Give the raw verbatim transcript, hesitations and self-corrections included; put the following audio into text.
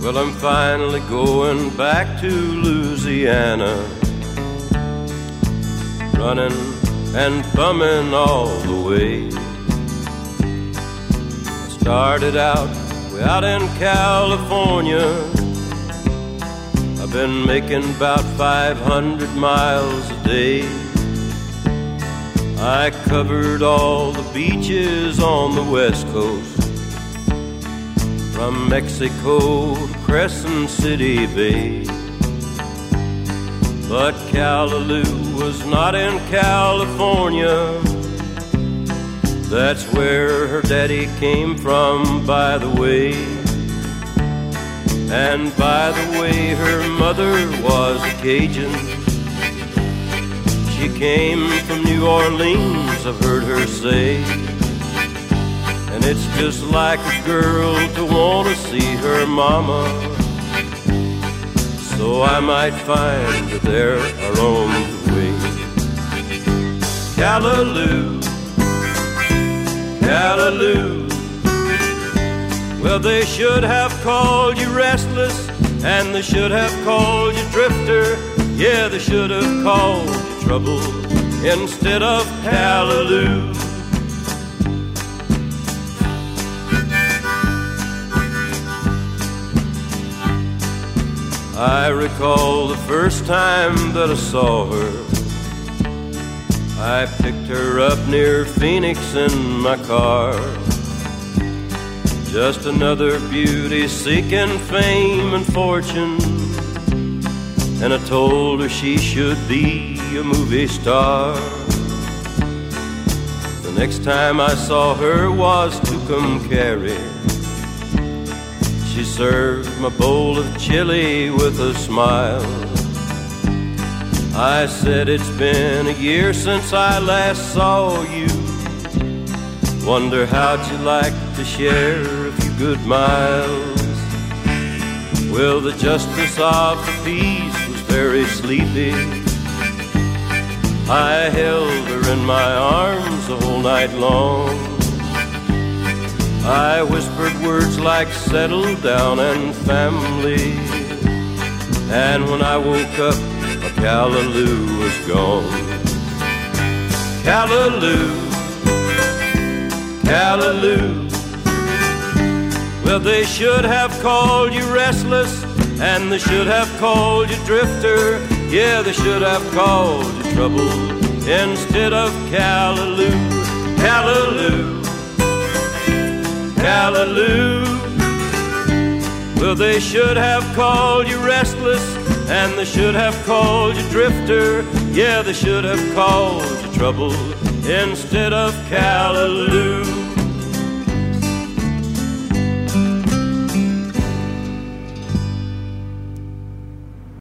Well, I'm finally going back to Louisiana, running and bumming all the way. I started out way out in California. I've been making about five hundred miles a day. I covered all the beaches on the West Coast, from Mexico to Crescent City Bay. But Callaloo was not in California. That's where her daddy came from, by the way. And by the way, her mother was a Cajun. She came from New Orleans, I've heard her say. And it's just like a girl to want to see her mama. So I might find her there along the way. Callaloo, Callaloo. Well, they should have called you restless, and they should have called you drifter. Yeah, they should have called you trouble instead of Callaloo. I recall the first time that I saw her. I picked her up near Phoenix in my car. Just another beauty seeking fame and fortune. And I told her she should be a movie star. The next time I saw her was Tucumcari. She served my bowl of chili with a smile. I said, it's been a year since I last saw you. Wonder how'd you like to share a few good miles? Well, the justice of the peace was very sleepy. I held her in my arms the whole night long. I whispered words like settle down and family. And when I woke up, my Callaloo was gone. Callaloo, Callaloo. Well, they should have called you restless, and they should have called you drifter. Yeah, they should have called you trouble instead of Callaloo. Callaloo, Callaloo. Well, they should have called you restless, and they should have called you drifter. Yeah, they should have called you trouble instead of Callaloo.